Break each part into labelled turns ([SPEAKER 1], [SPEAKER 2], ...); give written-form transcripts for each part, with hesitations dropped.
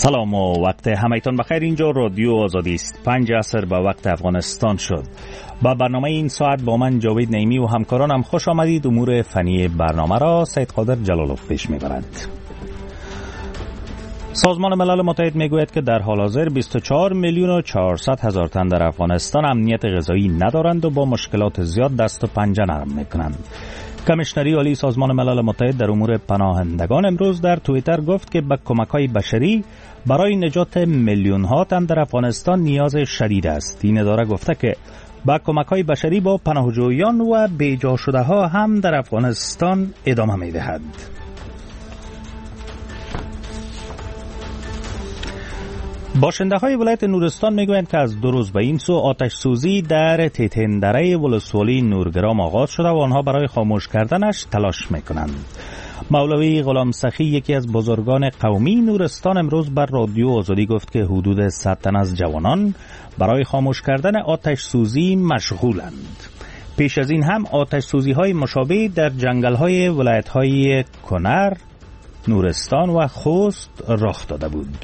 [SPEAKER 1] سلام و وقت همایتان بخیر. اینجا رادیو آزادی است. 5 عصر به وقت افغانستان شد. با برنامه این ساعت با من جاوید نعیمی و همکارانم خوش آمدید. امور فنی برنامه را سید قادر جلالوف پیش میبرد. سازمان ملل متحد میگوید که در حال حاضر 24 میلیون و 400 هزار تن در افغانستان امنیت غذایی ندارند و با مشکلات زیاد دست و پنجه نرم میکنند. کمیشنری عالی سازمان ملل متحد در امور پناهندگان امروز در توییتر گفت که به کمک‌های بشری برای نجات میلیون‌ها تن در افغانستان نیاز شدید است. این اداره گفته که با کمک‌های بشری با پناهجویان و بیجا شده‌ها هم در افغانستان ادامه می‌دهد. باشنده‌های ولایت نورستان میگویند که از 2 روز به این سو آتش سوزی در تیتندره ولسوالی نورگرام آغاز شده و آنها برای خاموش کردنش تلاش میکنند. مولوی غلام سخی، یکی از بزرگان قومی نورستان، امروز بر رادیو آزادی گفت که حدود 100 تن از جوانان برای خاموش کردن آتش سوزی مشغولند. پیش از این هم آتش سوزی های مشابه در جنگل های ولایت های کنر، نورستان و خوست رخ داده بود.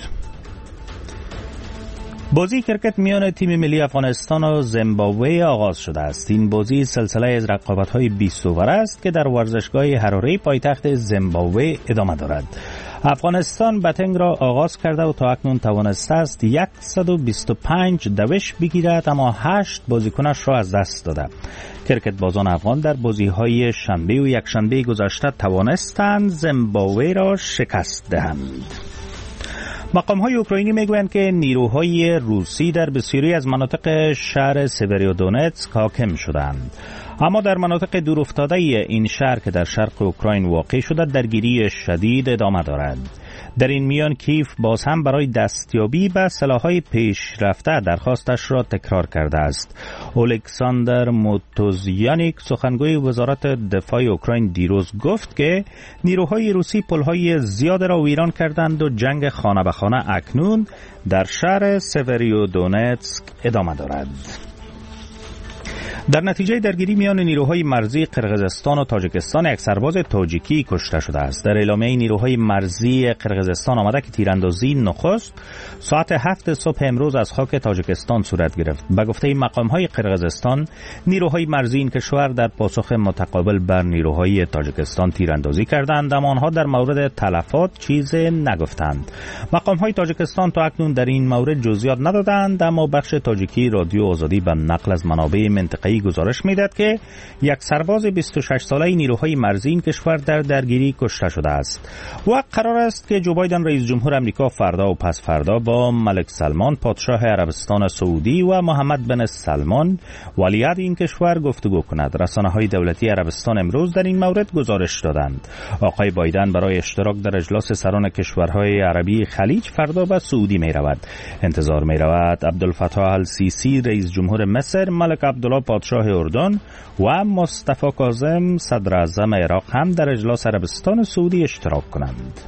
[SPEAKER 1] بازی کرکت میان تیم ملی افغانستان و زیمبابوه آغاز شده است. این بازی سلسله از رقابت‌های 20 اوور است که در ورزشگاه هراره پایتخت زیمبابوه ادامه دارد. افغانستان بتنگ را آغاز کرده و تا اکنون توانسته است 125 دوش بگیرد، اما 8 بازیکنش را از دست داده. کرکت بازان افغان در بازی‌های شنبه و یکشنبه گذشته توانستند زیمبابوه را شکست دهند. مقام‌های اوکراینی میگویند که نیروهای روسی در بسیاری از مناطق شهر سیویرودونتسک حاکم شدند، اما در مناطق دورافتاده این شهر که در شرق اوکراین واقع شده درگیری شدید ادامه دارد. در این میان کیف باز هم برای دستیابی به سلاح‌های پیشرفته درخواستش را تکرار کرده است. الکساندر موتوزیانیک، سخنگوی وزارت دفاع اوکراین، دیروز گفت که نیروهای روسی پل‌های زیاد را ویران کردند و جنگ خانه به خانه اکنون در شهر سیویرودونتسک ادامه دارد. در نتیجه درگیری میان نیروهای مرزی قرقیزستان و تاجیکستان یک سرباز تاجیکی کشته شده است. در اعلامیه نیروهای مرزی قرقیزستان آمده که تیراندازی نخست ساعت 7 صبح امروز از خاک تاجیکستان صورت گرفت. به گفته مقام‌های قرقیزستان، نیروهای مرزی این کشور در پاسخ متقابل بر نیروهای تاجیکستان تیراندازی کردند، اما آنها در مورد تلفات چیزی نگفتند. مقام‌های تاجیکستان تا اکنون در این مورد جزئیات ندادند، اما بخش تاجیکی رادیو آزادی به نقل از منابع منطقه‌ای گزارش میداد که یک سرباز 26 ساله نیروهای مرزی این کشور در درگیری کشته شده است و قرار است که جو بایدن رئیس جمهور امریکا فردا و پس فردا با ملک سلمان پادشاه عربستان سعودی و محمد بن سلمان ولیعهد این کشور گفتگو کند. رسانه‌های دولتی عربستان امروز در این مورد گزارش دادند. آقای بایدن برای اشتراک در اجلاس سران کشورهای عربی خلیج فردا به سعودی می رود. انتظار می رود عبدالفتاح السیسی رئیس جمهور مصر، ملک عبدالله پادشاه اردن و مصطفی کاظم صدر اعظم عراق هم در اجلاس عربستان سعودی اشتراک کنند.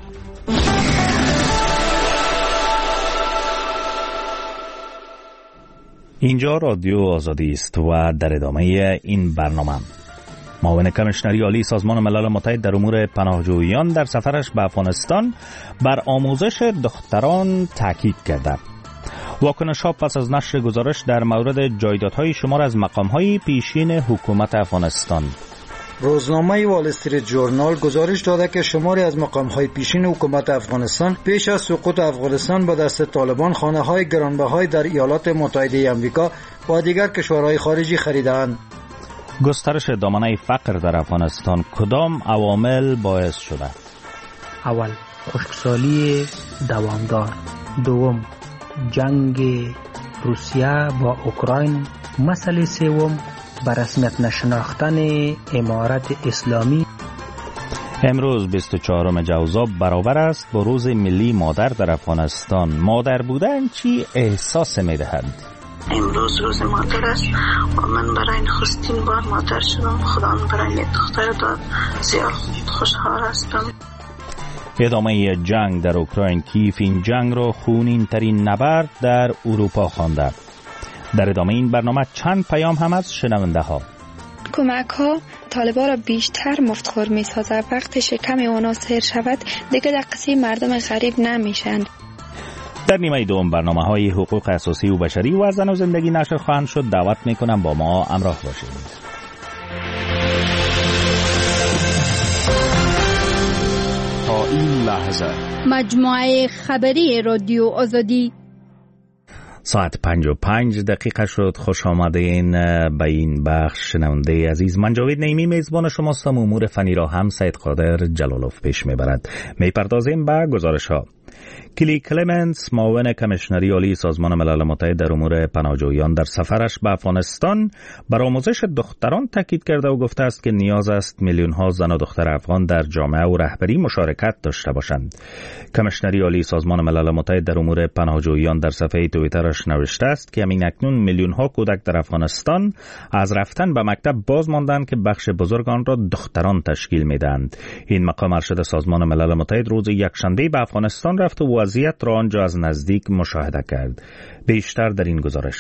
[SPEAKER 1] اینجا رادیو آزادی است و در ادامه این برنامه معاون کمیشنری عالی سازمان ملل متحد در امور پناهجویان در سفرش به افغانستان بر آموزش دختران تاکید کرده. واکنش‌ها پس از نشر گزارش در مورد جایدادهای شمار از مقام‌های پیشین حکومت افغانستان.
[SPEAKER 2] روزنامه وال استریت جورنال گزارش داده که شماری از مقام‌های پیشین حکومت افغانستان پیش از سقوط افغانستان به دست طالبان خانه‌های گرانبهای در ایالات متحده آمریکا و دیگر کشورهای خارجی خریدند.
[SPEAKER 1] گسترش دامنه فقر در افغانستان کدام عوامل باعث شده؟
[SPEAKER 3] اول، خشکسالی دوامدار. دوم، جنگ روسیه با اوکراین. مسئله سوم، به رسمیت نشناختن امارت اسلامی.
[SPEAKER 1] امروز 24 جوزا برابر است با روز ملی مادر در افغانستان. مادر بودن چی احساس می‌دهد؟
[SPEAKER 4] امروز روز مادر است و من برای نخستین بار مادر شدم. خدا برای دختر داد، زیاد خوشحال هستم.
[SPEAKER 1] ادامه جنگ در اوکراین. کیف این جنگ را خونین ترین نبرد در اروپا خوانده. در ادامه این برنامه چند پیام هم از شنونده ها.
[SPEAKER 5] کمک ها طالبان را بیشتر مفتخور می سازد. وقتی شکم اونا سیر شود دیگه در قصه مردم غریب نمیشن.
[SPEAKER 1] در نیمه دوم برنامه‌های حقوق اساسی و بشری و زن و زندگی نشر خواهند شد. دعوت می‌کنم با ما همراه باشید.
[SPEAKER 6] تا این لحظه
[SPEAKER 7] مجموعه خبری رادیو آزادی
[SPEAKER 1] ساعت 5:05 شد. خوش آمدین به این بخش شنونده عزیز. من جاوید نعیمی میزبان شماستم. امور فنی را هم سید قادر جلالوف پیش میبرد. میپردازیم به گزارش ها. کلی کلمنس، معاون کمیشنری عالی سازمان ملل متحد در امور پناهجویان، در سفرش به افغانستان بر آموزش دختران تاکید کرده و گفته است که نیاز است میلیون ها زن و دختر افغان در جامعه و رهبری مشارکت داشته باشند. کمیشنری عالی سازمان ملل متحد در امور پناهجویان در صفحه توییترش نوشته است که همین اکنون میلیون ها کودک در افغانستان از رفتن به مکتب باز ماندند که بخش بزرگ آن را دختران تشکیل میدهند. این مقام ارشد سازمان ملل متحد روز یکشنبه به افغانستان رفت و وضعیت را آنجا از نزدیک مشاهده کرد. بیشتر در این گزارش.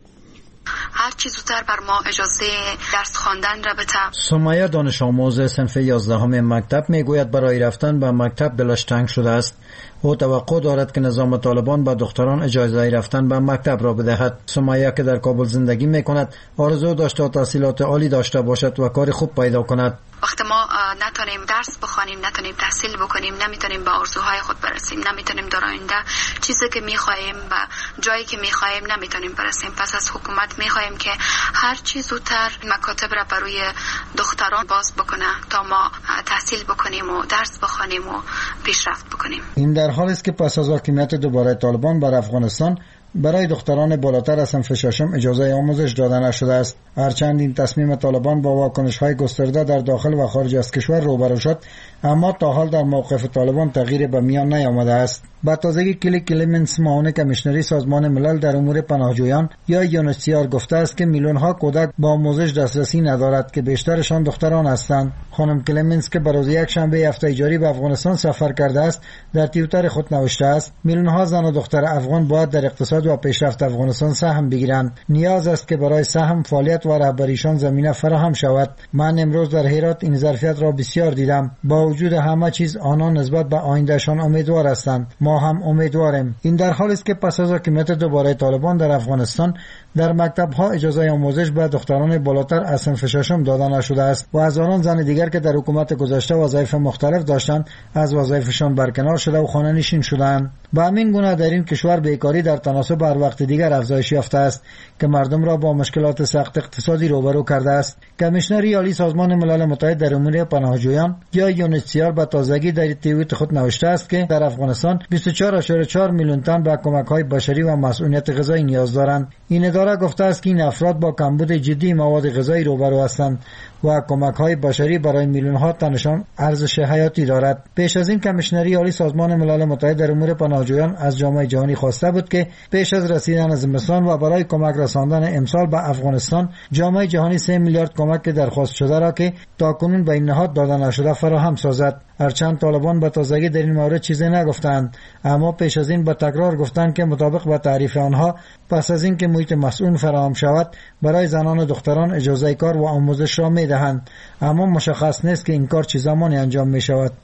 [SPEAKER 8] هر چی زودتر بر ما اجازه درس خواندن را بده.
[SPEAKER 2] سمیه دانش آموز صنف 11 مکتب میگوید برای رفتن به مکتب دلش تنگ شده است. او توقع دارد که نظام طالبان به دختران اجازه رفتن به مکتب را بدهد. سمیه که در کابل زندگی میکند آرزو داشته تحصیلات عالی داشته باشد و کار خوب پیدا کند.
[SPEAKER 8] وقتی ما نتونیم درس بخوانیم، نتونیم تحصیل بکنیم، نمیتونیم به آرزوهای خود برسیم، نمیتونیم در آینده چیزی که میخواهیم و جایی که میخواهیم نمیتونیم برسیم. پس از حکومت میخواهیم که هر چی زودتر مکاتب را برای دختران باز بکنه تا ما تحصیل بکنیم و درس بخوانیم و پیشرفت بکنیم.
[SPEAKER 2] این در حالی است که پس از حاکمیت دوباره طالبان بر افغانستان برای دختران بالاتر از صنف 6 اجازه آموزش داده نشده است. هرچند این تصمیم طالبان با واکنش‌های گسترده در داخل و خارج از کشور روبرو شد، اما تا حال در موقف طالبان تغییر به میان نیامده است. با تازگی کلی کلمنس، معاون کمیشنری سازمان ملل در امور پناهجویان یا یونسیار گفته است که میلیون ها کودک با آموزش دسترسی ندارد که بیشترشان دختران هستند. خانم کلمنس که بروز یک شنبه هفته جاری به افغانستان سفر کرده است، در توییتر خود نوشته است میلیون ها زن و دختر افغان باید در اقتصاد و پیشرفت افغانستان سهم بگیرند. نیاز است که برای سهم، فعالیت و رهبریشان زمینه فراهم شود. من امروز در هرات این ظرفیت را بسیار دیدم. با وجود همه چیز آنان نسبت به آیندهشان امیدوار هستند. ما هم امیدواریم. این در حالی است که پس از حاکمیت دوباره طالبان در افغانستان در مکتب‌ها اجازه آموزش به دختران بالاتر از صنف 6 داده نشده است و هزاران زن دیگر که در حکومت گذشته وظایف مختلف داشتند از وظایفشان برکنار شده و خانه نشین شدند. به همین گونه در این کشور بیکاری در تناسب بر وقت دیگر افزایش یافته است که مردم را با مشکلات سخت اقتصادی روبرو کرده است. کمیشنری عالی سازمان ملل متحد در امور پناهجویان یا یونسیار به تازگی در توییت خود نوشته است که در افغانستان 24.4 میلیون تن به کمک‌های بشری و مسئولیت غذایی نیاز دارند. این اداره گفته است که این افراد با کمبود جدی مواد غذایی روبرو هستند و کمک‌های بشری برای میلیون‌ها تنشان ارزش حیاتی دارد. پیش از این کمیشنری عالی سازمان ملل متحد در امور پناهجویان از جامعه جهانی خواسته بود که پیش از رسیدن زمستان و برای کمک رساندن امسال به افغانستان جامعه جهانی 3 میلیارد کمک درخواست شده را که تاکنون به این نهاد داده نشده فراهم سازد. هرچند طالبان به تازگی در این مورد چیزی نگفتند، اما پیش از این به تکرار گفتند که مطابق با تعریف آنها پس از این که محیط مسئول فراهم شود برای زنان و دختران اجازه کار و آموزش را می‌دهند، اما مشخص نیست که این کار چه زمانی انجام می‌شود.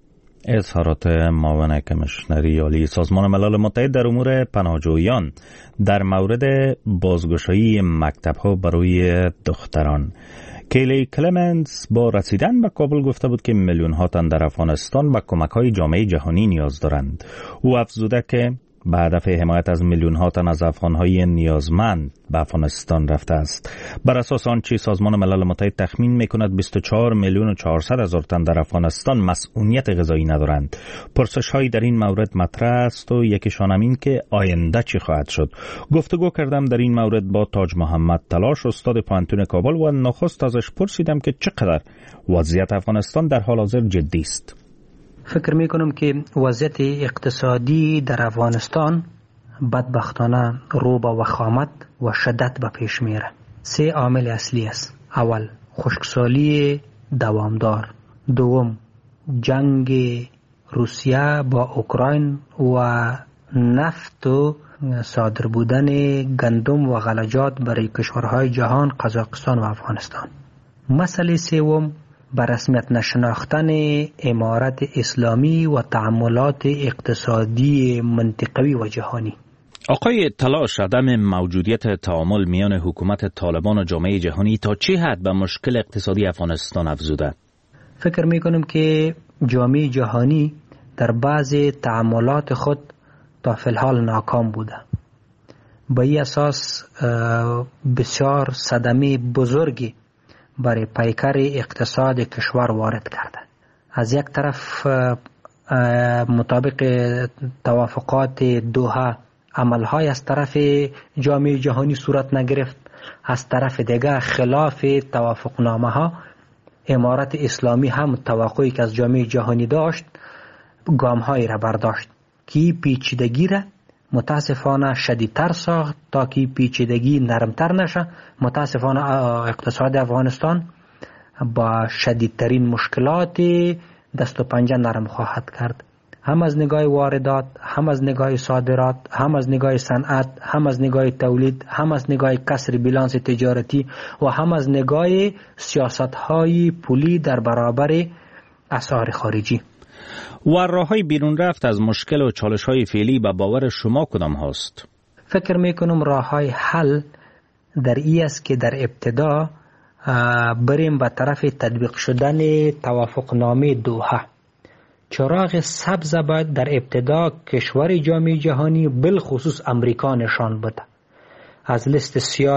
[SPEAKER 1] اظهارات معاون کمیشنری عالی سازمان ملل متحد در امور پناهجویان در مورد بازگشایی مکتب‌ها برای دختران. کلی کلمنس با رسیدن به کابل گفته بود که میلیون ها تن در افغانستان به کمک‌های جامعه جهانی نیاز دارند. او افزوده که به هدف حمایت از میلیون ها تن از افغان‌های نیازمند به افغانستان رفته است. بر اساس آنچه سازمان ملل متحد تخمین می‌کند 24 میلیون و 400 هزار تن در افغانستان مسئولیت غذایی ندارند. پرسش‌هایی در این مورد مطرح است و یکیشان این که آینده چی خواهد شد. گفتگو کردم در این مورد با تاج محمد تلاش، استاد پانتون کابل، و نخست ازش پرسیدم که چقدر وضعیت افغانستان در حال حاضر جدی است.
[SPEAKER 3] فکر میکنم که وضعیت اقتصادی در افغانستان بدبختانه رو به وخامت و شدت به پیش میره. 3 عامل اصلی است. اول، خشکسالی دوامدار. دوم، جنگ روسیه با اوکراین و نفت و صادر بودن گندم و غلجات برای کشورهای جهان، قزاقستان و افغانستان. مسئله سوم، به رسمیت نشناختن امارت اسلامی و تعاملات اقتصادی منطقوی و جهانی.
[SPEAKER 1] آقای تلاش، عدم موجودیت تعامل میان حکومت طالبان و جامعه جهانی تا چه حد به مشکل اقتصادی افغانستان افزوده؟
[SPEAKER 3] فکر میکنم که جامعه جهانی در بعض تعاملات خود تا فی الحال ناکام بوده. به این اساس بسیار صدمه بزرگی برای پیکر اقتصاد کشور وارد کرده. از یک طرف مطابق توافقات دوحه عملهای از طرف جامعه جهانی صورت نگرفت، از طرف دیگر خلاف توافقنامه ها امارت اسلامی هم توقعی که از جامعه جهانی داشت گام هایی را برداشت که پیچیدگی را متاسفانه شدیدتر ساخت تا که پیچیدگی نرمتر نشه. متاسفانه اقتصاد افغانستان با شدیدترین مشکلات دست و پنجه نرم خواهد کرد، هم از نگاه واردات، هم از نگاه صادرات، هم از نگاه صنعت، هم از نگاه تولید، هم از نگاه کسر بیلانس تجارتی و هم از نگاه سیاست‌های پولی در برابر اسعار خارجی.
[SPEAKER 1] و راه‌های بیرون رفت از مشکل و چالش‌های فعلی به باور شما کدام هاست؟
[SPEAKER 3] فکر می‌کنم راه‌های حل در این است که در ابتدا بریم به طرف تطبیق شدن توافقنامه دوحه. چراغ سبز باید در ابتدا کشور جامعه جهانی بالخصوص امریکا نشان بده. از لیست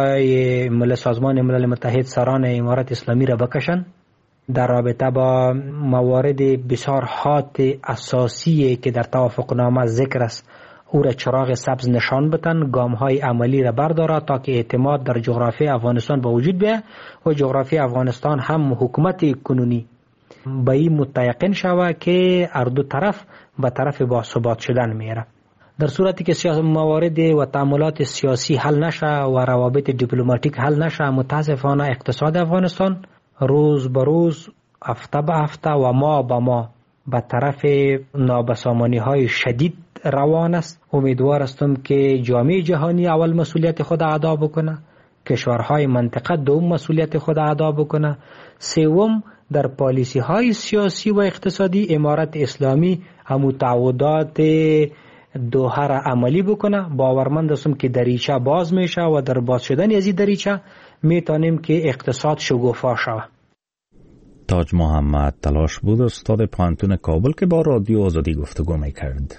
[SPEAKER 3] سیاه سازمان ملل متحد سران امارت اسلامی را بکشن، در رابطه با موارد بسیار حاد اساسی که در توافقنامه ذکر است او را چراغ سبز نشان بدن، گام‌های عملی را برداره تا که اعتماد در جغرافی افغانستان به وجود بیاید و جغرافی افغانستان هم حکومت کنونی به این متیقن شود که هر دو طرف به طرف باثبات شدن میره. در صورتی که موارد و تعاملات سیاسی حل نشه و روابط دیپلماتیک حل نشه، متاسفانه اقتصاد افغانستان روز به روز، هفته به هفته و ماه به ماه به طرف نابسامانی های شدید روان است. امیدوار هستم که جامعه جهانی اول مسئولیت خود ادا بکنه، کشورهای منطقه دوم مسئولیت خود ادا بکنه، سوم در پالیسی های سیاسی و اقتصادی امارت اسلامی همو تعهدات دوحه را عملی بکنه. باورمند هستم که دریچه باز میشه و در باز شدن از این دریچه میتونیم که اقتصاد شگوفا شود.
[SPEAKER 1] تاج محمد تلاش بود، استاد پانتون کابل، که با رادیو آزادی گفتگو میکرد.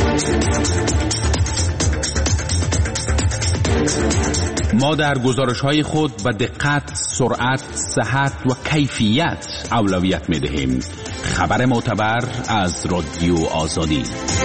[SPEAKER 6] ما در گزارش‌های خود به دقت، سرعت، صحت و کیفیت اولویت می‌دهیم. خبر معتبر از رادیو آزادی.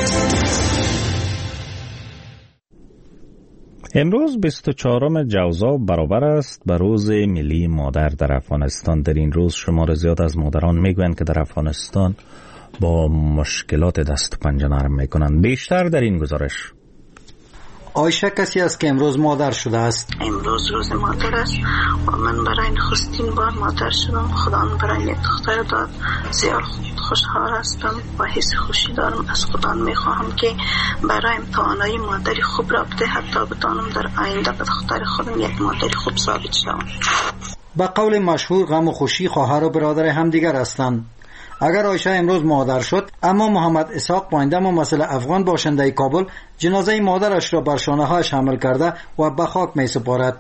[SPEAKER 1] امروز 24 جوزا برابر است به روز ملی مادر در افغانستان. در این روز شمار زیاد از مادران میگویند که در افغانستان با مشکلات دست و پنجه نرم میکنند. بیشتر در این گزارش.
[SPEAKER 2] آیشه کسی است که امروز مادر شده است.
[SPEAKER 4] امروز روز مادر است و من برای نخستین بار مادر شدم. خدا من برای یک دختر داد. زیاد خوشحال هستم و حس خوشی دارم. از خدا میخواهم که برایم توانایی مادری خوب را بده، حتی بتانم در آینده به دختر خودم یک مادری خوب ثابت شوم.
[SPEAKER 2] به قول مشهور غم و خوشی خواهر و برادر همدیگر هستند. اگر آیشه امروز مادر شد، اما محمد اسحاق پاینده ممثل افغان باشنده کابل جنازه مادرش را بر شانه‌هایش حمل کرده و به خاک می‌سپارد.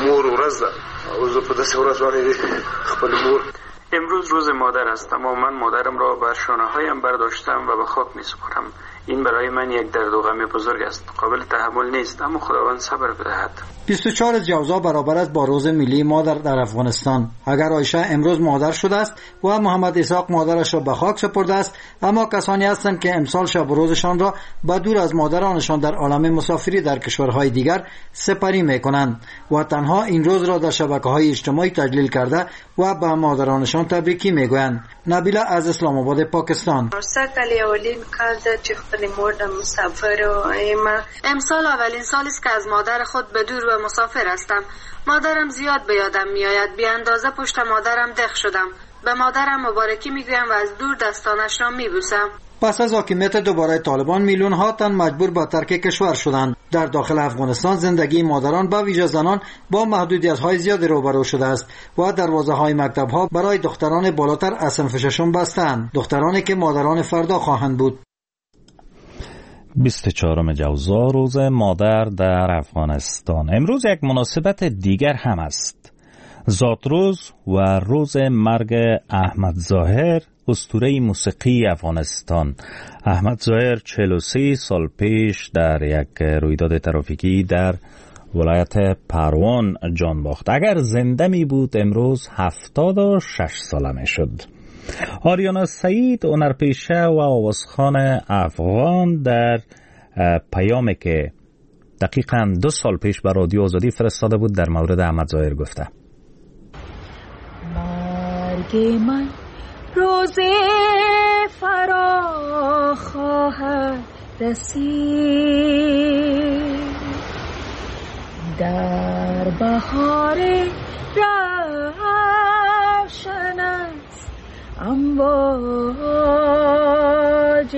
[SPEAKER 9] امروز روز مادر است، اما من مادرم را بر شانه‌هایم برداشتم و به خاک می‌سپارم. این برای من یک درد و غم بزرگ است. قابل تحمل نیست، اما خداوند صبر بدهد.
[SPEAKER 2] 24 جوزا برابر است با روز ملی مادر در افغانستان. اگر آیشه امروز مادر شده است و محمد اسحاق مادرش را به خاک سپرده است، اما کسانی هستند که امسال شب و روزشان را به دور از مادرانشان در عالم مسافری در کشورهای دیگر سپری می‌کنند و تنها این روز را در شبکه‌های اجتماعی تجلیل کرده و به مادرانشان تبریکی می‌گویند. نبیله از اسلام آباد پاکستان.
[SPEAKER 10] امسال اولین سال است که از مادر خود به دور و مسافر هستم. مادرم زیاد به یادم میآید. بی اندازه پشت مادرم دق شدم. به مادرم مبارکی میگویم و از دور دستانش را میبوسم.
[SPEAKER 2] پس از حاکمیت دوباره طالبان میلیون ها تن مجبور به ترک کشور شدند. در داخل افغانستان زندگی مادران به ویژه زنان با محدودیت‌های زیادی روبرو شده است و دروازه‌های مکتب‌ها برای دختران بالاتر از صنف ششم بسته‌اند، دخترانی که مادران فردا خواهند بود.
[SPEAKER 1] 24 جوزا روز مادر در افغانستان. امروز یک مناسبت دیگر هم است. زادروز و روز مرگ احمد ظاهر، اسطوره موسیقی افغانستان. احمد ظاهر 43 سال پیش در یک رویداد ترافیکی در ولایت پروان جان باخت. اگر زنده می بود امروز 76 ساله می شد. آریانا سعید، هنرپیشه و آوازخوان افغان، در پیامی که دقیقاً 2 سال پیش به رادیو آزادی فرستاده بود در مورد احمد ظاهر گفته:
[SPEAKER 11] مرگ من روز فرا خواهد رسید، در بهار روشن است امواج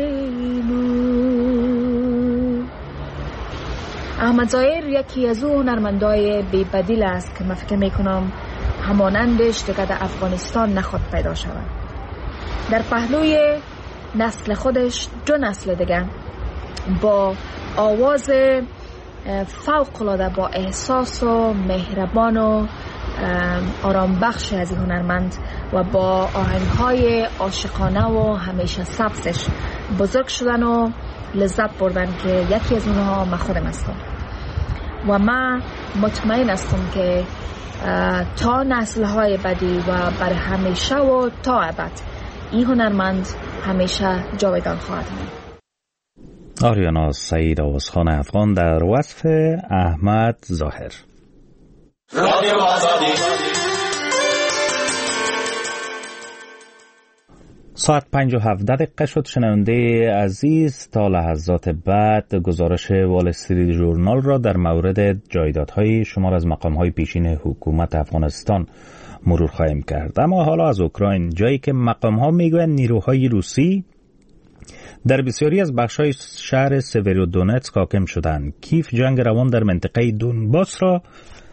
[SPEAKER 11] نور. احمد ظاهر یکی از اون هنرمندای بی‌بدیل است که من فکر میکنم همانندش دیگه در افغانستان نخواد پیدا شود. در پهلوی نسل خودش 2 نسل دیگه با آواز فوق‌العاده، با احساس و مهربان و آرام بخش از این هنرمند و با آهنگ‌های عاشقانه و همیشه سبزش بزرگ شدن و لذت بردن که یکی از اونها من خودم هستم و من مطمئن هستم که تا نسل‌های بعدی و برای همیشه و تا ابد این هنرمند همیشه جاودان خواهد ماند.
[SPEAKER 1] آریانا سعید، آوازخوان افغان، در وصف احمد ظاهر. رادیو آزادی. ساعت 5:17 شد. شنونده عزیز، تا لحظات بعد گزارش وال استریت ژورنال را در مورد جایدادهای شمار از مقام‌های پیشین حکومت افغانستان مرور خواهیم کرد. اما حالا از اوکراین، جایی که مقام‌ها میگویند نیروهای روسی در بسیاری از بخش‌های شهر سیورودونتسک حاکم شدند. کیف جنگ روان در منطقه دونباس را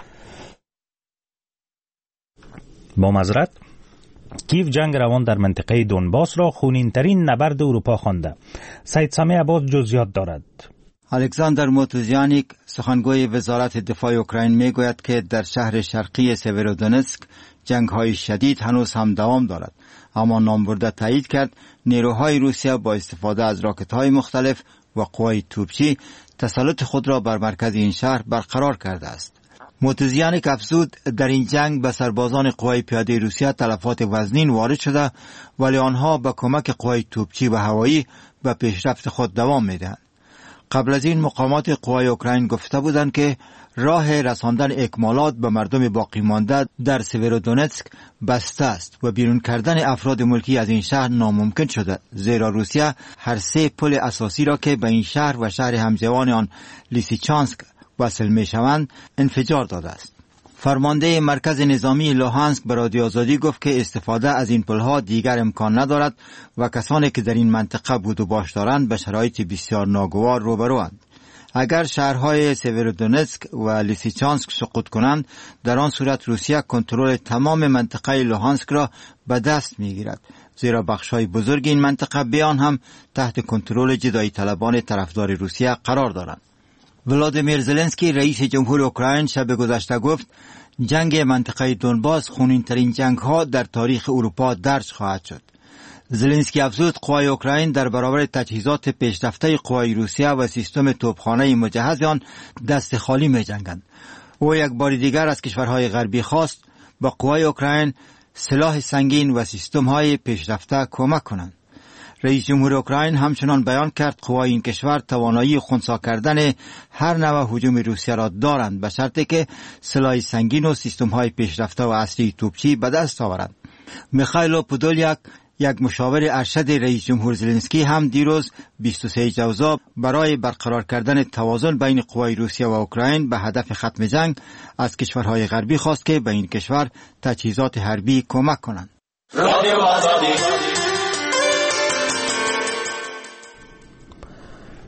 [SPEAKER 1] خونین‌ترین نبرد اروپا خوانده. سید سامی عباد جزئیات دارد.
[SPEAKER 12] الکساندر موتوزیانیک، سخنگوی وزارت دفاع اوکراین، میگوید که در شهر شرقی سیورودونتسک جنگ‌های شدید هنوز هم دوام دارد، اما نامبرده تایید کرد نیروهای روسیه با استفاده از راکت‌های مختلف و قوای توپچی تسلط خود را بر مرکز این شهر برقرار کرده است. موتوزیانیک افزود در این جنگ به سربازان قوای پیاده روسیه تلفات وزنین وارد شده، ولی آنها با کمک قوای توپچی و هوایی به پیشرفت خود دوام میدهند. قبل از این مقامات قوای اوکراین گفته بودند که راه رساندن اکمالات به مردم باقی مانده در سیورودونتسک بسته است و بیرون کردن افراد ملکی از این شهر ناممکن شده، زیرا روسیه هر 3 پل اساسی را که به این شهر و شهر همزبان آن لیسیچانسک وصل می شوند انفجار داده است. فرمانده مرکز نظامی لوهانسک به رادیو آزادی گفت که استفاده از این پلها دیگر امکان ندارد و کسانی که در این منطقه بود و باش دارند به شرایط بسیار ناگوار روبروند. اگر شهرهای سیورودونتسک و لیسیچانسک سقوط کنند، در آن صورت روسیه کنترل تمام منطقه لوهانسک را به دست میگیرد، زیرا بخش‌های بزرگ این منطقه بیان هم تحت کنترل جدایی طلبان طرفدار روسیه قرار دارند. ولادیمیر زلنسکی، رئیس جمهور اوکراین، شب گذشته گفت جنگ منطقه دونباس خونین‌ترین جنگ‌ها در تاریخ اروپا درج خواهد شد. زلنسکی افزود قوای اوکراین در برابر تجهیزات پیشرفته قوای روسیه و سیستم توپخانه مجهز آن دست خالی می‌جنگند. او یک بار دیگر از کشورهای غربی خواست با قوای اوکراین سلاح سنگین و سیستم‌های پیشرفته کمک کنند. رئیس جمهور اوکراین همچنان بیان کرد قوای این کشور توانایی خنثی کردن هر نوع هجوم روسیه را دارند، به شرطی که سلاح سنگین و سیستم‌های پیشرفته و اصلی توپچی به دست آورند. میخائیل پودولیاک، یک مشاور ارشد رئیس جمهور زلنسکی، هم دیروز 23 جوزا برای برقرار کردن توازن بین قوای روسیه و اوکراین به هدف ختم جنگ از کشورهای غربی خواست که به این کشور تجهیزات حربی کمک کنند. رادیو آزادی.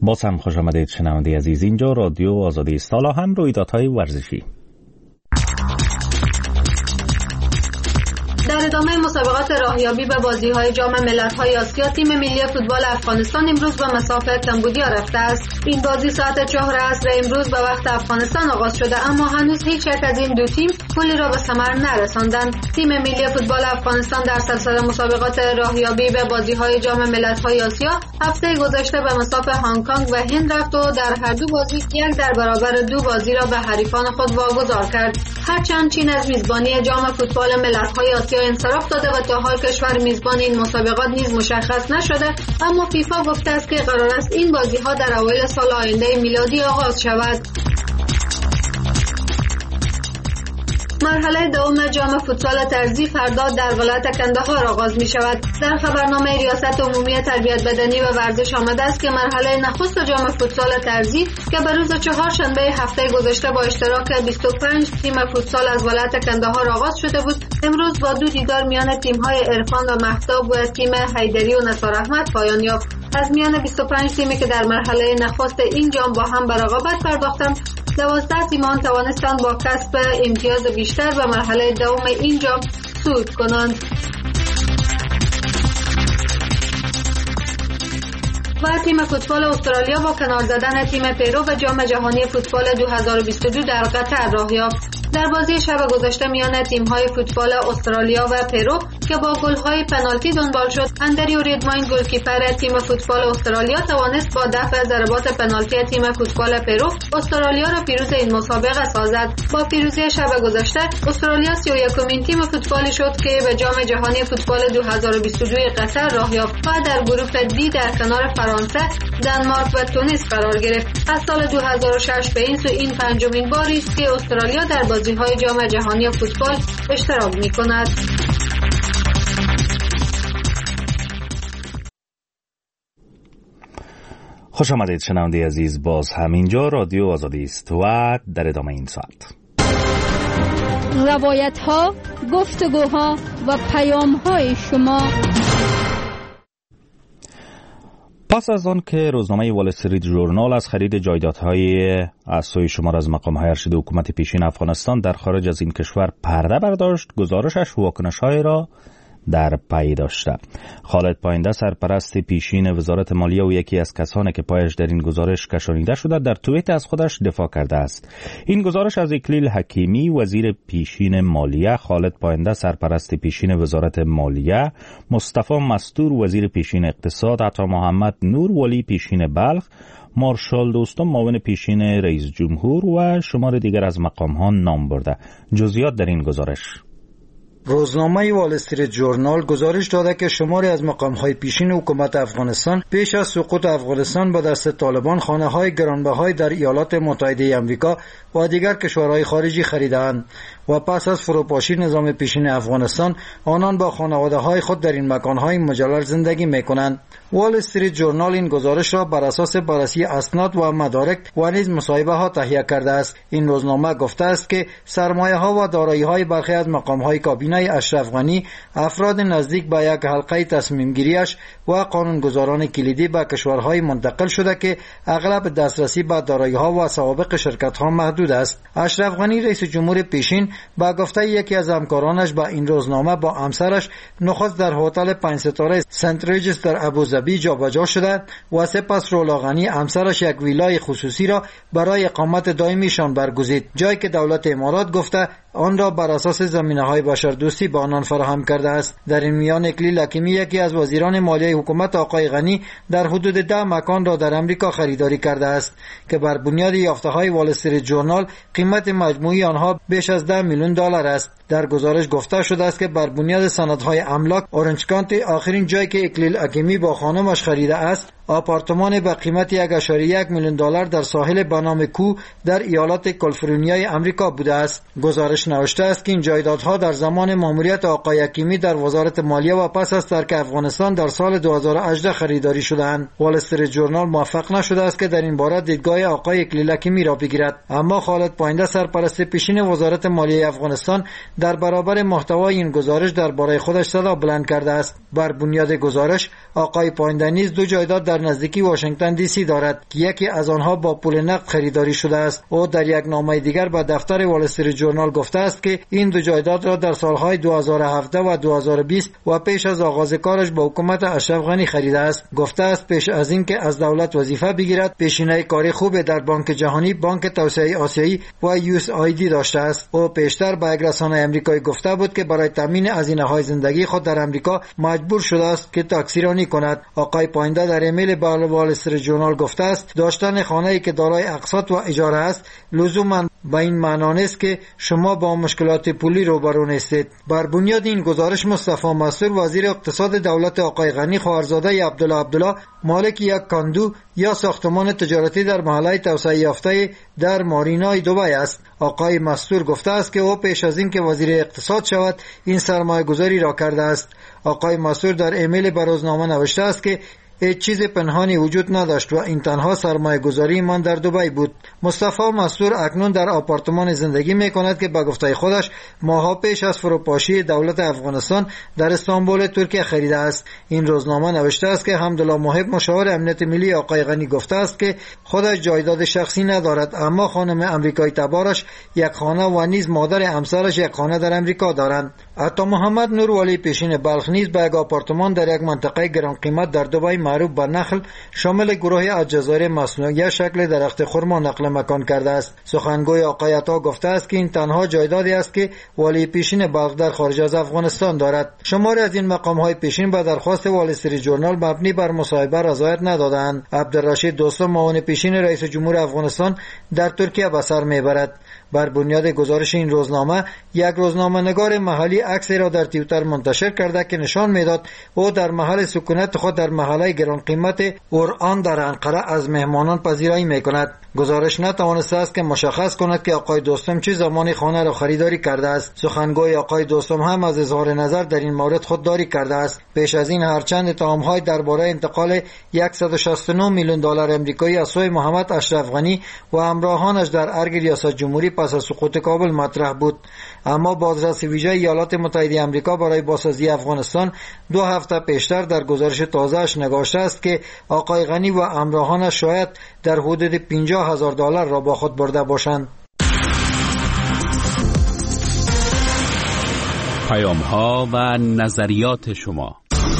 [SPEAKER 1] باز هم خوش آمدید شنونده عزیز، اینجا رادیو آزادی است. حالا هم رویدادهای ورزشی.
[SPEAKER 10] در ادامه مسابقات راهیابی به بازی‌های جام ملت‌های آسیا، تیم ملی فوتبال افغانستان امروز به مسافر کمبودیا رفته است. این بازی ساعت 4 عصر امروز به وقت افغانستان آغاز شده، اما هنوز هیچ یک از این دو تیم پولی را به ثمر نرساندند. تیم ملی فوتبال افغانستان در سلسله مسابقات راهیابی به بازی‌های جام ملت‌های آسیا هفته گذشته به مسافر هنگ کنگ و هند رفت و در هر دو بازی 1/2 بازی را به حریفان خود واگذار کرد. هرچند چین از میزبانی جام فوتبال ملت‌های آسیا انصراف داده و تا حال کشور میزبان این مسابقات نیز مشخص نشده، اما فیفا گفته است که قرار است این بازی‌ها در اوایل سال آینده میلادی آغاز شود. مرحله دوم جام فوتسال طرزی فردا در ولایت کندهار آغاز می شود. در خبرنامه ریاست عمومی تربیت بدنی و ورزش آمده است که مرحله نخست جام فوتسال طرزی که به روز چهارشنبه هفته گذشته با اشتراک 25 تیم فوتسال از ولایت کندهار آغاز شده بود، امروز با 2 دیدار میان تیم‌های عرفان و مهتاب و تیم حیدری و نثار احمد پایان یافت. از میان 25 تیمی که در مرحله نخست این جام با هم به رقابت پرداختند، 12 تیمان توانستند با کسب امتیاز بیشتر به مرحله دوم این جام صعود کنند. و تیم فوتبال استرالیا با کنار زدن تیم پرو به جام جهانی فوتبال 2022 در قطر راه یافت. در بازی شب گذشته میان تیم‌های فوتبال استرالیا و پرو که با گل‌های پنالتی دنبال شد، اندریو ریدماین گلکیپر تیم فوتبال استرالیا توانست با دفع ضربات پنالتی تیم فوتبال پرو استرالیا را پیروز این مسابقه سازد. با پیروزی شب گذشته، استرالیا 31مین تیم فوتبالی شد که به جام جهانی فوتبال 2022 قطر راه یافت و در گروه دی در کنار فرانسه، دانمارک و تونس قرار گرفت. از سال 2006 به این سو این 5مین باری است که استرالیا در بازی‌های جام جهانی فوتبال اشتراک می‌کند.
[SPEAKER 1] خوش آمدید شنونده عزیز، باز همینجا رادیو آزادی است و در ادامه این ساعت
[SPEAKER 7] روایت‌ها، گفتگوها و پیام‌های شما.
[SPEAKER 1] پس از آن که روزنامه وال استریت ژورنال از خرید جایدادهای از سوی شمار از مقام‌های ارشد حکومت پیشین افغانستان در خارج از این کشور پرده برداشت، گزارشش واکنش‌های را در پی داشته. خالد پاینده، سرپرست پیشین وزارت مالیه و یکی از کسانی که پایش در این گزارش کشانیده شده، در توییت از خودش دفاع کرده است. این گزارش از اکلیل حکیمی، وزیر پیشین مالیه، خالد پاینده، سرپرست پیشین وزارت مالیه، مصطفی مستور، وزیر پیشین اقتصاد، عطا محمد نور ولی، پیشین بلخ، مارشال دوستم، معاون پیشین رئیس جمهور و شمار دیگر از مقام‌ها نام برده. جزئیات در این گزارش.
[SPEAKER 2] روزنامه وال استریت ژورنال گزارش داده که شماری از مقام‌های پیشین حکومت افغانستان پیش از سقوط افغانستان به دست طالبان خانه‌های گرانبهای در ایالات متحده آمریکا و دیگر کشورهای خارجی خریدند و پس از فروپاشی نظام پیشین افغانستان آنان با خانواده‌های خود در این مکان‌های مجلل زندگی می‌کنند. وال استریت ژورنال این گزارش را بر اساس بررسی اسناد و مدارک و نیز مصاحبه‌ها تهیه کرده است. این روزنامه گفته است که سرمایه‌ها و دارایی‌های برخی از مقام‌های کابینه اشرف غنی، افراد نزدیک به یک حلقه تصمیم گیریش و قانونگذاران کلیدی به کشورهای منتقل شده که اغلب دسترسی به دارایی‌ها و سوابق شرکت‌ها محدود است. اشرف غنی، رئیس جمهور پیشین، با گفته یکی از همکارانش به این روزنامه با همسرش نخست در هتل 5 ستاره سنت ریجس در ابوظبی جابجا شده و سپس رولا غنی همسرش یک ویلای خصوصی را برای اقامت دائمیشان برگزید، جایی که دولت امارات گفته آن را بر اساس زمینه‌های بشردوستی به آنان فراهم کرده است. در این میان اکلیل حکیمی، یکی از وزیران مالیه حکومت آقای غنی، در حدود 10 مکان را در امریکا خریداری کرده است که بر بنیاد یافته‌های وال استریت ژورنال قیمت مجموعی آنها بیش از $10 میلیون است. در گزارش گفته شده است که بر بنیاد سندهای املاک، اورنج کانتی آخرین جایی که اکلیل حکیمی با خانمش خریده است آپارتمان به قیمت $1.1 میلیون در ساحل به نام کو در ایالات کالیفرنیای امریکا بوده است. گزارش نوشته است که این جایدادها در زمان ماموریت آقای حکیمی در وزارت مالیه و پس از ترک افغانستان در سال 2018 خریداری شدند. وال استریت ژورنال موفق نشده است که در این باره دیدگاه آقای اکلیل حکیمی را بگیرد، اما خالد پاینده، سرپرست پیشین وزارت مالیه افغانستان، در برابر محتوای این گزارش درباره خودش صدا بلند کرده است. بر بنیاد گزارش آقای پاینده نیز 2 جایداد در در نزدیکی واشنگتن دی سی دارد که یکی از آنها با پول نقد خریداری شده است. او در یک نامه دیگر به دفتر وال استریت ژورنال گفته است که این دو جایداد را در سالهای 2017 و 2020 و پیش از آغاز کارش با حکومت اشرف غنی خریده است. گفته است پیش از اینکه از دولت وظیفه بگیرد پیشینه کاری خوب در بانک جهانی، بانک توسعه آسیایی و USAID داشته است. او پیشتر به یک رسانه آمریکایی گفته بود که برای تامین هزینه‌های زندگی خود در آمریکا مجبور شده است که تاکسیرانی کند. آقای پاینده در ایمیل به وال استریت ژورنال گفته است داشتن خانه‌ای که دارای اقساط و اجاره است لزوما به این معنا نیست که شما با مشکلات پولی روبرو نیستید. بر بنیاد این گزارش مصطفی مسرور وزیر اقتصاد دولت آقای غنی خواهرزاده عبدالله مالک یک کاندو یا ساختمان تجارتی در محله توسعه یافته در مارینای دبی است. آقای مسرور گفته است که او پیش از این که وزیر اقتصاد شود این سرمایه گذاری را کرده است. آقای مسرور در ایمیل به روزنامه نوشته است که هیچ چیز پنهانی وجود نداشت و این تنها سرمایه گذاری من در دبی بود. مصطفی مسرور اکنون در آپارتمان زندگی می کند که به گفته خودش ماها پیش از فروپاشی دولت افغانستان در استانبول ترکیه خریده است. این روزنامه نوشته است که حمدالله محب مشاور امنیت ملی آقای غنی گفته است که خودش جایداد شخصی ندارد، اما خانم امریکایی تبارش یک خانه و نیز مادر همسرش یک خانه در امریکا دارند. عطا محمد نور ولی پیشین بلخ نیز به یک آپارتمان در یک منطقه گران قیمت در دبی معروف به نخل شامل گروه الجزایر مصنوعی شکل درخت خرما نقل مکان کرده است. سخنگوی آقای عطا گفته است که این تنها جایدادی است که ولی پیشین بلخ در خارج از افغانستان دارد. شماری از این مقام‌های پیشین به درخواست وال استریت ژورنال مبنی بر مصاحبه رضایت ندادند. عبدالرشید دوستم معاون پیشین رئیس جمهور افغانستان در ترکیه به سر میبرد. بر بنیاد گزارش این روزنامه یک روزنامه‌نگار محلی عکسی را در توییتر منتشر کرده که نشان میداد او در محل سکونت خود در محله گران قیمت اوران در انقره از مهمانان پذیرایی میکند. گزارش نتوانسته است که مشخص کند که آقای دوستم چه زمانی خانه را خریداری کرده است. سخنگوی آقای دوستم هم از اظهار نظر در این مورد خودداری کرده است. پیش از این هرچند اتهام‌های درباره انتقال 169 میلیون دلار آمریکایی از سوی محمد اشرف غنی و همراهانش در ارگ ریاست جمهوری پس از سقوط کابل مطرح بود، اما بازرس ویژه ایالات متحده آمریکا برای بازسازی افغانستان 2 هفته پیشتر در گزارش تازه‌اش نگاشته است که آقای غنی و همراهانش شاید در حدود 50,000 دلار را با خود برده باشند.
[SPEAKER 6] پیام‌ها و نظریات شما.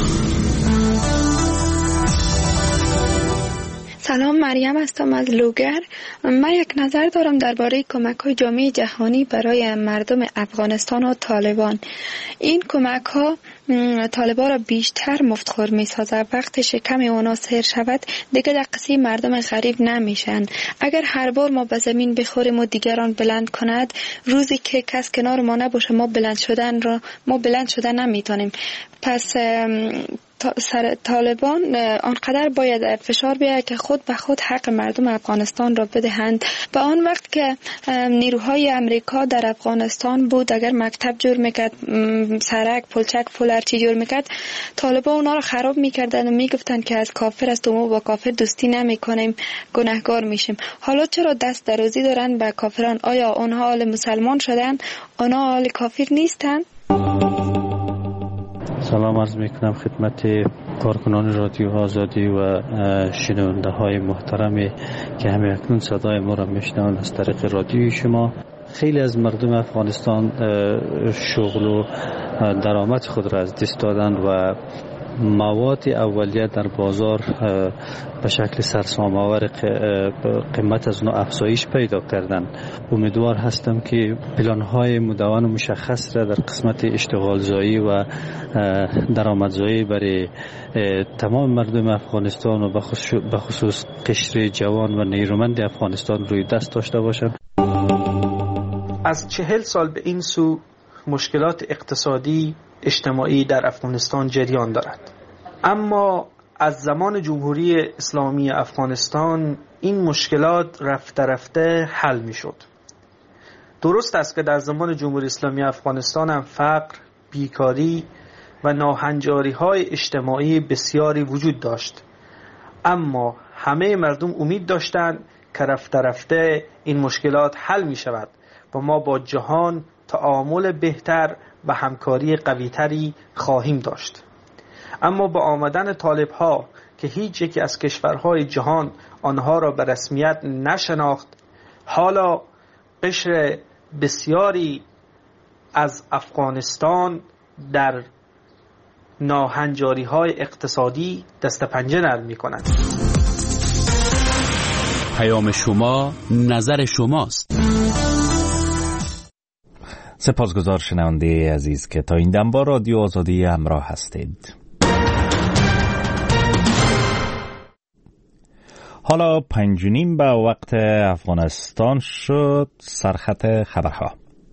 [SPEAKER 5] سلام، مریم هستم از لوگر. من یک نظر دارم درباره کمک‌های جامعه جهانی برای مردم افغانستان و طالبان. این کمک‌ها طالبان را بیشتر مفتخور می‌سازد. وقتی شکم اونا سیر شود دیگه در قصه مردم غریب نمیشن. اگر هر بار ما به زمین بخوریم و دیگران بلند کند، روزی که کس کنار ما نباشه ما بلند شدن نمیتونیم. پس طالبان آنقدر باید فشار بیاید که خود به خود حق مردم افغانستان را بدهند. به آن وقت که نیروهای امریکا در افغانستان بود، اگر مکتب جور میکرد، سرک، پلچک، پول چی جور میکرد، طالبان اونا را خراب میکردن و میگفتن که از کافر است و ما با کافر دوستی نمیکنیم، گناهگار میشیم. حالا چرا دست درازی دارن به کافران؟ آیا اونها آل مسلمان شدن؟ اونها آل کافر نیستن؟
[SPEAKER 13] سلام عرض میکنم خدمت کارکنان رادیو آزادی و شنونده های محترمی که همه اکنون صدای ما را میشنوند از طریق رادیوی شما. خیلی از مردم افغانستان شغل و درآمد خود را از دست دادن و مواد اولیه در بازار به شکل سرسام‌آور قیمت از نوع افزایش پیدا کردن. امیدوار هستم که پلان‌های مدون و مشخص را در قسمت اشتغالزایی و درآمدزایی برای تمام مردم افغانستان و به خصوص قشر جوان و نیرومند افغانستان روی دست داشته باشند.
[SPEAKER 14] از 40 سال به این سو مشکلات اقتصادی اجتماعی در افغانستان جریان دارد، اما از زمان جمهوری اسلامی افغانستان این مشکلات رفته رفته حل می شد. درست است که در زمان جمهوری اسلامی افغانستان هم فقر، بیکاری و ناهنجاری های اجتماعی بسیاری وجود داشت، اما همه مردم امید داشتند که رفته رفته این مشکلات حل می شود و ما با جهان تعامل بهتر و همکاری قویتری خواهیم داشت. اما با آمدن طالب‌ها که هیچ یکی از کشورهای جهان آنها را به رسمیت نشناخت. حالا قشر بسیاری از افغانستان در ناهنجاری‌های اقتصادی دست پنجه نرم می‌کنند.
[SPEAKER 6] پیام شما، نظر شماست.
[SPEAKER 1] سپاسگزار شنونده عزیز که تا این دم با رادیو آزادی همراه هستید. حالا 5:30 به وقت افغانستان شد. سرخط خبرها.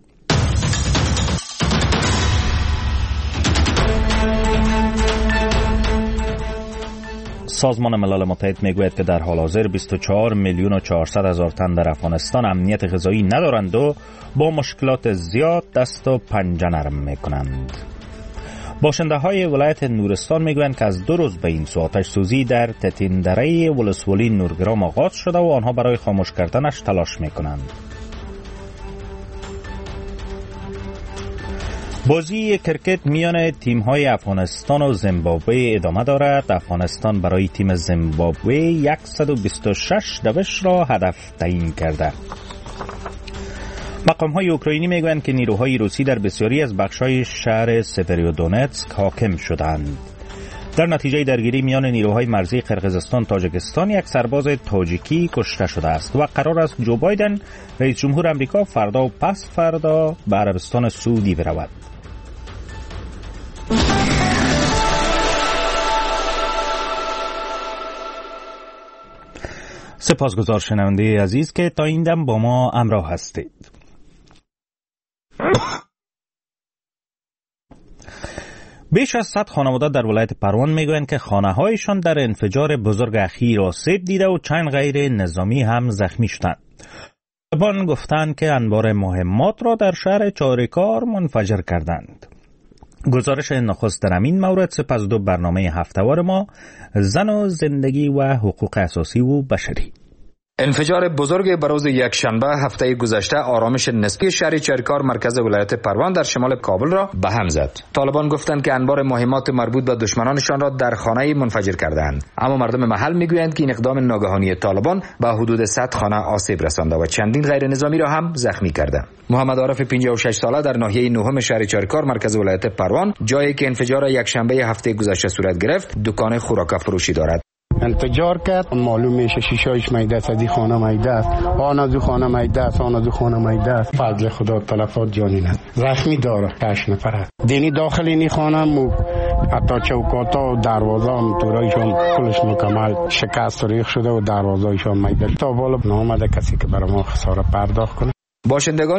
[SPEAKER 1] سازمان ملل متحد میگوید که در حال حاضر 24,400,000 تن در افغانستان امنیت غذایی ندارند و با مشکلات زیاد دست و پنجه نرم میکنند. باشنده های ولایت نورستان میگویند که از 2 روز به این سو آتش سوزی در تتین دره ولسوالی نورگرام آغاز شده و آنها برای خاموش کردنش تلاش میکنند. بازی کرکت میان تیم‌های افغانستان و زیمبابوه ادامه دارد. افغانستان برای تیم زیمبابوه 126 دوش را هدف تعیین کرده. مقام‌های اوکراینی میگویند که نیروهای روسی در بسیاری از بخش‌های شهر سوریودونتسک حاکم شدند. در نتیجه درگیری میان نیروهای مرزی قرقیزستان تاجیکستان یک سرباز تاجیکی کشته شده است و قرار است جو بایدن رئیس جمهور آمریکا فردا و پس فردا به عربستان سعودی برود. سپاسگزار شنونده عزیز که تا این دم با ما همراه هستید. بیش از 100 خانواده در ولایت پروان میگویند که خانه‌هایشان در انفجار بزرگ اخیر آسیب دیده و چند غیر نظامی هم زخمی شدند. طالبان گفتند که انبار مهمات را در شهر چارکار منفجر کردند. گزارش نخست در این مورد سپس دو برنامه هفته‌وار ما زن و زندگی و حقوق اساسی و بشری.
[SPEAKER 15] انفجار بزرگ بروز یک شنبه هفته گذشته آرامش نسبی شهر چرکار مرکز ولایت پروان در شمال کابل را به هم زد. طالبان گفتند که انبار مهمات مربوط به دشمنانشان را در خانه منفجر کردند، اما مردم محل میگویند که این اقدام ناگهانی طالبان به حدود 100 خانه آسیب رسانده و چندین غیر نظامی را هم زخمی کرده. محمد عارف 56 ساله در ناحیه نهم شهر چرکار مرکز ولایت پروان، جایی که انفجار یک شنبه هفته گذشته صورت گرفت، دکان خوراک فروشی دارد.
[SPEAKER 16] انفجار کرد، معلوم میشه شیشه‌اش میده است، از این خانه میده است، آن از خانه میده است، آن از خانه میده است. فضل خدا تلفات جانی نه. زخمی داره 8 نفر. دینی داخل این خانه حتی چوکاتا و دروازه هم طورایشون کلش مکمل شکست و ریخ شده و دروازه‌ایشون میده. تا بالا نامده کسی که برای ما خسارت پرداخت کنه.
[SPEAKER 15] باشندگان